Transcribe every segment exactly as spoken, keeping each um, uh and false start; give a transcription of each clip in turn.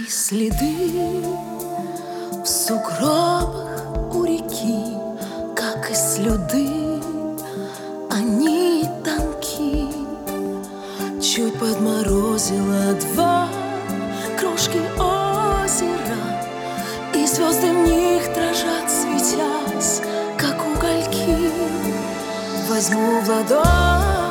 следы в сугробах у реки, как и слюды, они тонки. Чуть подморозило два крошки озера, и звезды в них дрожат, светясь, как угольки. Возьму в ладонь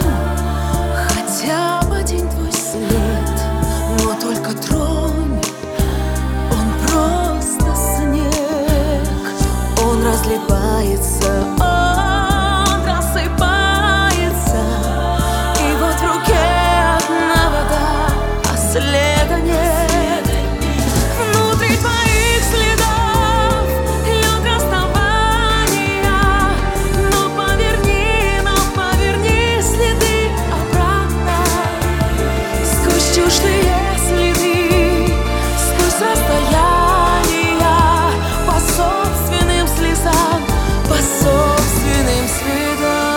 хотя бы один твой след, но только тронь, он просто снег. Он разлипается, он рассыпается, и вот в руке одна вода, а следа нет. Внутри твоих следов лед расставания, но поверни, но поверни следы обратно. Сквозь чуждые следы, сквозь расстояния, по собственным слезам, по собственным следам.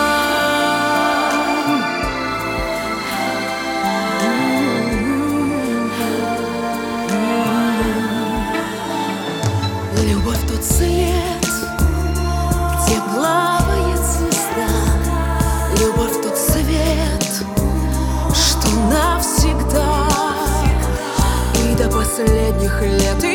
Любовь тот след, где плавает звезда. Любовь тот свет, что навсегда. И до последних лет